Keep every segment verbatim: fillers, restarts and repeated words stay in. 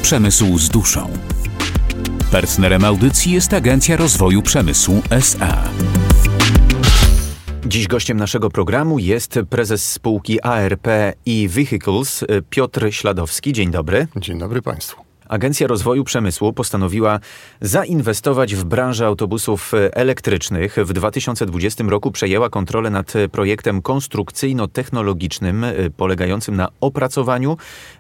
Przemysł z duszą. Partnerem audycji jest Agencja Rozwoju Przemysłu S A. Dziś gościem naszego programu jest prezes spółki A R P e-Vehicles Piotr Śladowski. Dzień dobry. Dzień dobry Państwu. Agencja Rozwoju Przemysłu postanowiła zainwestować w branżę autobusów elektrycznych. W dwa tysiące dwudziestym roku przejęła kontrolę nad projektem konstrukcyjno-technologicznym polegającym na opracowaniu,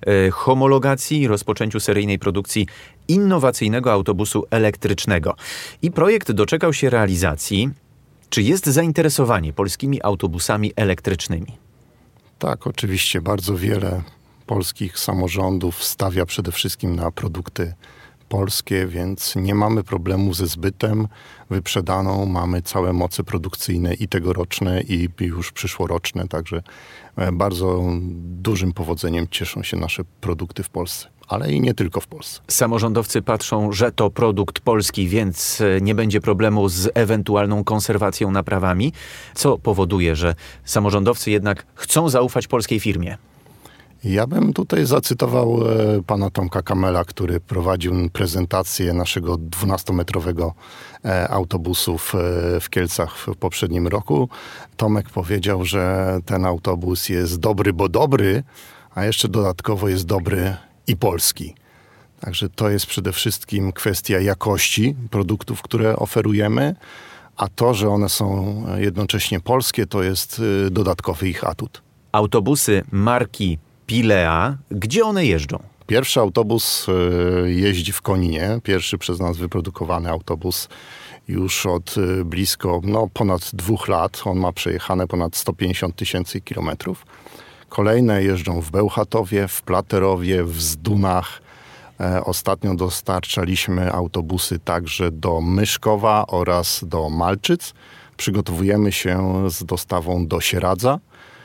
homologacji i rozpoczęciu seryjnej produkcji innowacyjnego autobusu elektrycznego. I projekt doczekał się realizacji. Czy jest zainteresowanie polskimi autobusami elektrycznymi? Tak, oczywiście. Bardzo wiele polskich samorządów stawia przede wszystkim na produkty polskie, więc nie mamy problemu ze zbytem. Wyprzedaną mamy całe moce produkcyjne i tegoroczne, i już przyszłoroczne, także bardzo dużym powodzeniem cieszą się nasze produkty w Polsce. Ale i nie tylko w Polsce. Samorządowcy patrzą, że to produkt polski, więc nie będzie problemu z ewentualną konserwacją, naprawami. Co powoduje, że samorządowcy jednak chcą zaufać polskiej firmie? Ja bym tutaj zacytował e, pana Tomka Kamela, który prowadził prezentację naszego dwunastometrowego e, autobusu w, e, w Kielcach w poprzednim roku. Tomek powiedział, że ten autobus jest dobry, bo dobry, a jeszcze dodatkowo jest dobry i polski. Także to jest przede wszystkim kwestia jakości produktów, które oferujemy, a to, że one są jednocześnie polskie, to jest e, dodatkowy ich atut. Autobusy marki Pilea, gdzie one jeżdżą? Pierwszy autobus jeździ w Koninie. Pierwszy przez nas wyprodukowany autobus już od blisko, no ponad dwóch lat. On ma przejechane ponad sto pięćdziesiąt tysięcy kilometrów. Kolejne jeżdżą w Bełchatowie, w Platerowie, w Zdunach. Ostatnio dostarczaliśmy autobusy także do Myszkowa oraz do Malczyc. Przygotowujemy się z dostawą do Sieradza.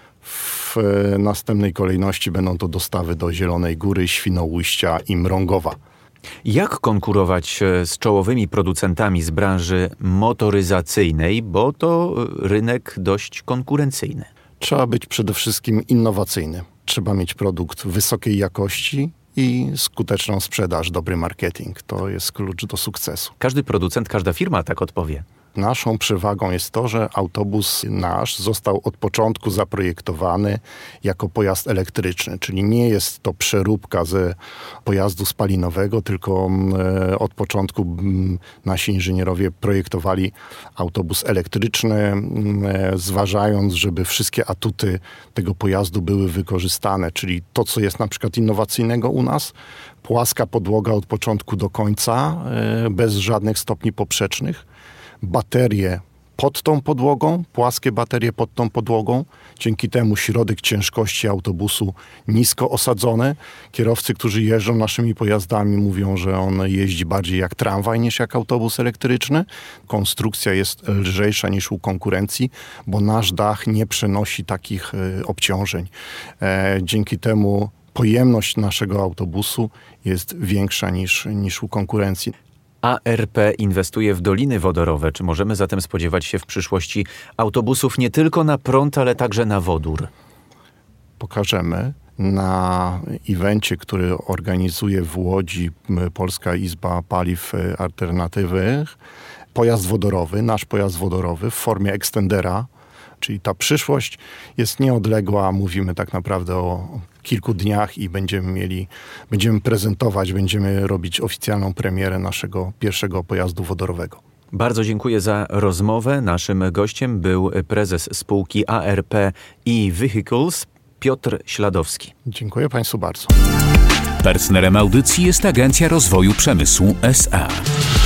W następnej kolejności będą to dostawy do Zielonej Góry, Świnoujścia i Mrągowa. Jak konkurować z czołowymi producentami z branży motoryzacyjnej, bo to rynek dość konkurencyjny? Trzeba być przede wszystkim innowacyjny. Trzeba mieć produkt wysokiej jakości i skuteczną sprzedaż, dobry marketing. To jest klucz do sukcesu. Każdy producent, każda firma tak odpowie. Naszą przewagą jest to, że autobus nasz został od początku zaprojektowany jako pojazd elektryczny, czyli nie jest to przeróbka ze pojazdu spalinowego, tylko od początku nasi inżynierowie projektowali autobus elektryczny, zważając, żeby wszystkie atuty tego pojazdu były wykorzystane, czyli to, co jest na przykład innowacyjnego u nas, płaska podłoga od początku do końca, bez żadnych stopni poprzecznych, baterie pod tą podłogą, płaskie baterie pod tą podłogą. Dzięki temu środek ciężkości autobusu nisko osadzony. Kierowcy, którzy jeżdżą naszymi pojazdami, mówią, że on jeździ bardziej jak tramwaj niż jak autobus elektryczny. Konstrukcja jest lżejsza niż u konkurencji, bo nasz dach nie przenosi takich y, obciążeń. E, dzięki temu pojemność naszego autobusu jest większa niż, niż u konkurencji. A R P inwestuje w doliny wodorowe. Czy możemy zatem spodziewać się w przyszłości autobusów nie tylko na prąd, ale także na wodór? Pokażemy na evencie, który organizuje w Łodzi Polska Izba Paliw Alternatywnych, pojazd wodorowy, nasz pojazd wodorowy w formie ekstendera. Czyli ta przyszłość jest nieodległa, mówimy tak naprawdę o kilku dniach i będziemy mieli, będziemy prezentować, będziemy robić oficjalną premierę naszego pierwszego pojazdu wodorowego. Bardzo dziękuję za rozmowę. Naszym gościem był prezes spółki A R P e-Vehicles Piotr Śladowski. Dziękuję Państwu bardzo. Partnerem audycji jest Agencja Rozwoju Przemysłu S A.